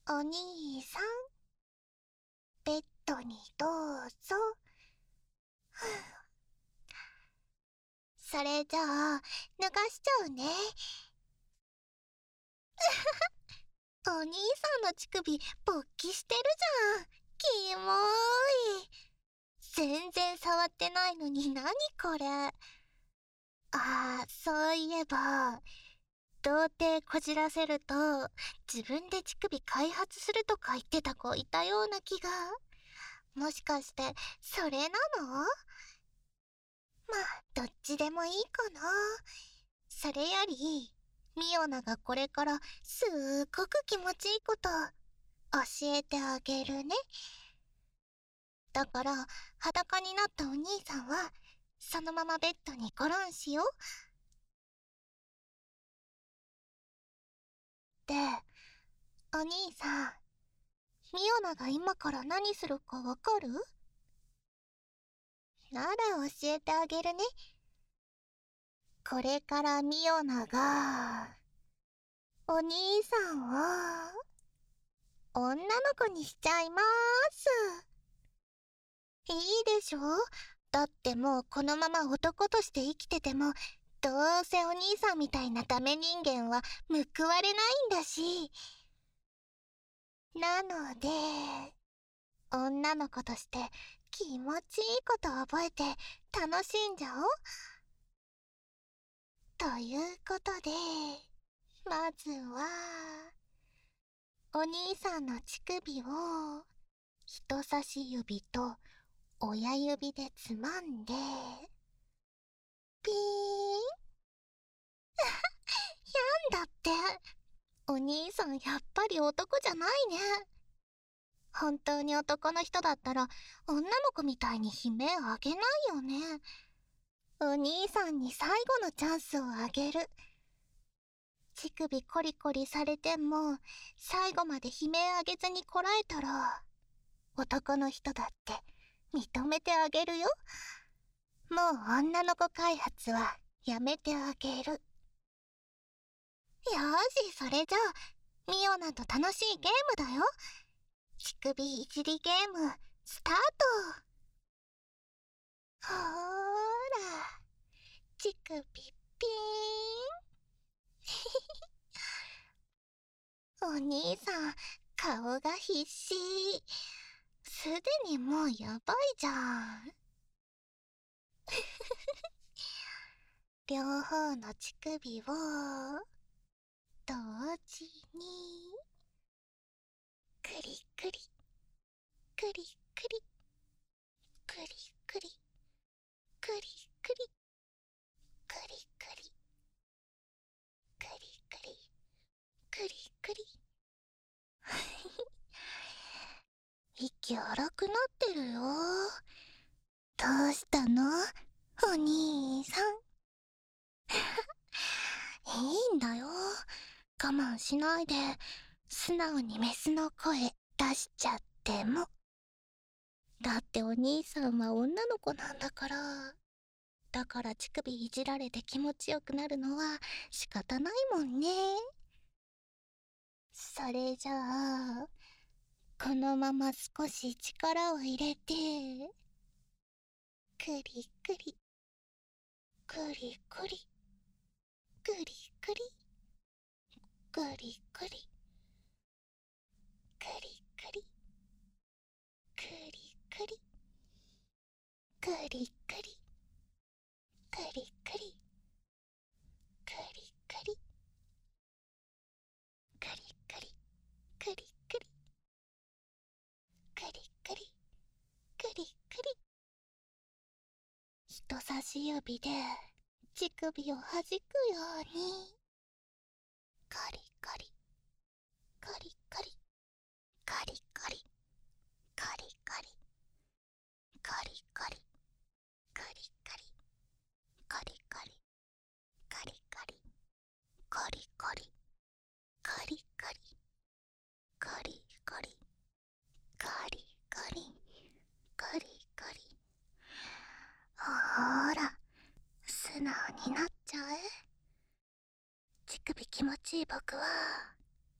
お兄さん、ベッドにどうぞ。それじゃあ、脱がしちゃうね。お兄さんの乳首、勃起してるじゃん。キモーい。全然触ってないのに何これ。そういえば、童貞こじらせると、自分で乳首開発するとか言ってた子いたような気が。もしかして、それなの？まあ、どっちでもいいかな。それより、ミオナがこれからすっごく気持ちいいこと教えてあげるね。だから、裸になったお兄さんは、そのままベッドにゴロンしよう。で、お兄さん、ミオナが今から何するかわかる？なら教えてあげるね。これからミオナが、お兄さんを、女の子にしちゃいまーす。いいでしょ？だってもうこのまま男として生きてても、どうせお兄さんみたいなダメ人間は報われないんだし。なので、女の子として気持ちいいこと覚えて楽しんじゃおう。ということで、まずは、お兄さんの乳首を人差し指と親指でつまんで、ピーン。やんだって。お兄さんやっぱり男じゃないね。本当に男の人だったら女の子みたいに悲鳴あげないよね。お兄さんに最後のチャンスをあげる。乳首コリコリされても最後まで悲鳴あげずにこらえたら、男の人だって認めてあげるよ。もう女の子開発はやめてあげる。よし、それじゃあミオナと楽しいゲームだよ。乳首いじりゲームスタート。ほーら、乳首ピーン。お兄さん、顔が必死。すでにもうやばいじゃん。両方の乳首を同時にクリクリクリクリクリクリクリクリクリクリクリクリクリクリ。息荒くなってるよ。どうしたの？お兄さん。いいんだよ。我慢しないで、素直にメスの声出しちゃっても。だってお兄さんは女の子なんだから。だから乳首いじられて気持ちよくなるのは仕方ないもんね。それじゃあ、このまま少し力を入れて、クリクリ、クリクリ、クリクリ、クリクリ、クリクリ、クリクリ、クリクリ、クリクリ、クリクリ、クリクリ、クリクリ、クリクリ、クリクリ。人差し指で乳首を弾くように、カリカリ、カリカリ、カリカリ、カリカリ、カリカリ、カリカリ、カリカリ、カリカリ、カリカリ、カリカリ、カリカリ、カリカリ、カリカリ。ほーら、素直になっちゃえ。乳首気持ちいい僕は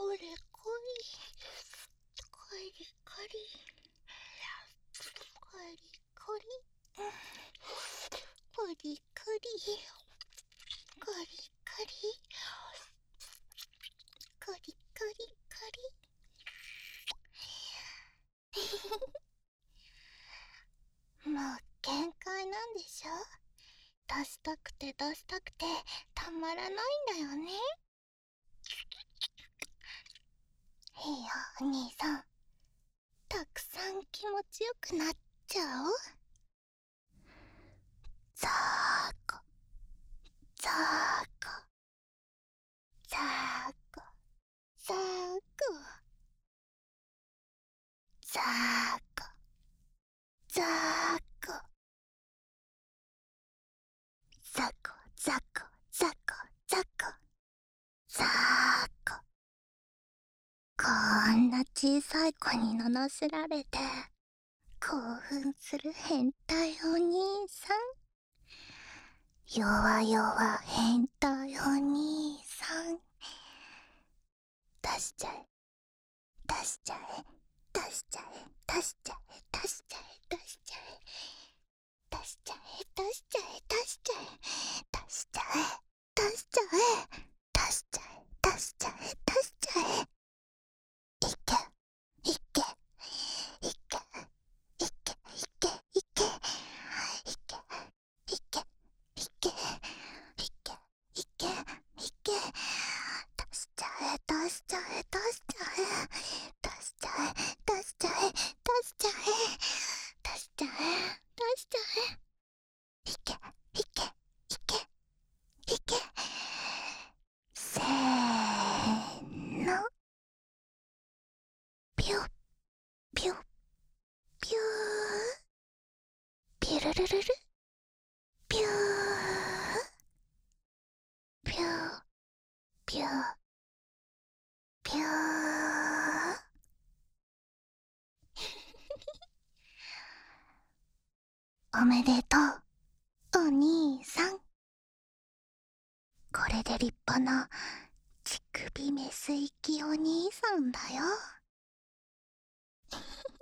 これこりカリカリカリカリカリカリカリカリカリカリカリもう限界なんでしょ。出したくて出したくてたまらないんだよね。いいよお兄さん、たくさん気持ちよくなっちゃおう。ザーコザーコザーコザーコザーコザーコザコザコザコザコザーコ。こんな小さい子に罵られて興奮する変態お兄さん。弱々変態お兄さん。出しちゃえ出しちゃえ出しちゃえ出しちゃえ出しちゃえ出しちゃえ出しちゃえ出しちゃえ出しちゃえ出しちゃえ出しちゃえ出しちゃえ出しちゃえ出しちゃえ。いけいけいけいけいけいけいけいけいけいけいけいけ。出しちゃえ出しちゃえ出しちゃえ出しちゃえ出しちゃえ出しちゃえ出しちゃえ出しちゃえ。いけいけいけいけ。せーの。ピュッピュッピューピュルルルルピューピューピューピュー。おめでとうお兄さん。これで立派な乳首メス行きお兄さんだよ。